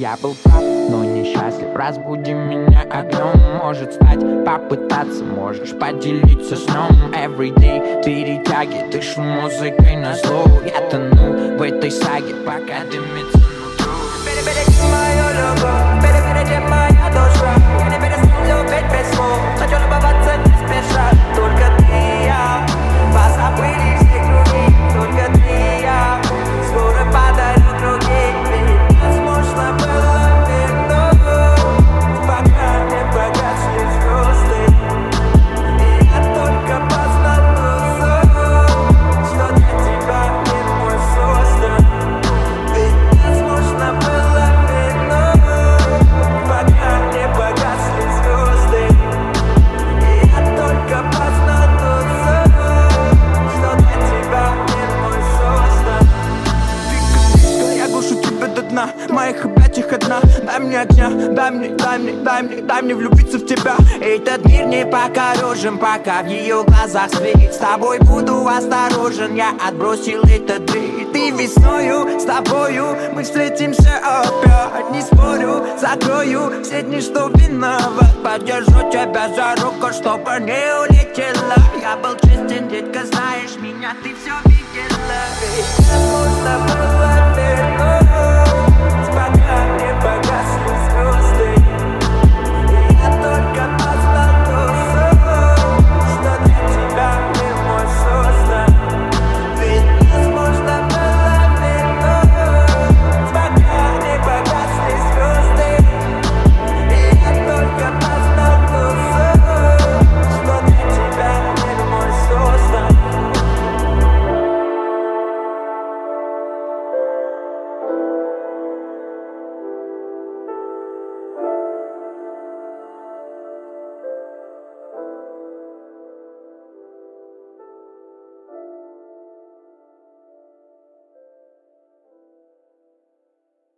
Я был прав, но несчастлив. Разбуди меня огнем. Может стать, попытаться, можешь поделиться сном. Everyday перетяги, дышу музыкой на зло. Я тону в этой саге, пока дымится нутро. Перебереги мою любовь, перебереги моя душа. Я не перестану любить без слов. Хочу любоваться не спеша. Только ты и я, позабыли все круги. Только ты и я, скоро подарю других. Ведь возможно было видно, пока не погасли звезды. И я только познал ту что для тебя мир мой создан. Ведь возможно было видно, пока не погасли звезды. И я только познал ту что для тебя мир мой создан. Ты я глушу тебя до дна, моих объятиях одна. Дай мне огня, дай мне влюбиться в тебя. Этот мир не покорежен, пока в ее глазах свет. С тобой буду осторожен, я отбросил этот бред. Ты весною, с тобою мы встретимся опять. Не спорю, закрою все дни, что виноват. Подержу тебя за руку, чтобы не улетела. Я был честен, детка, знаешь меня, ты все видела. Ведь можно было вернуть.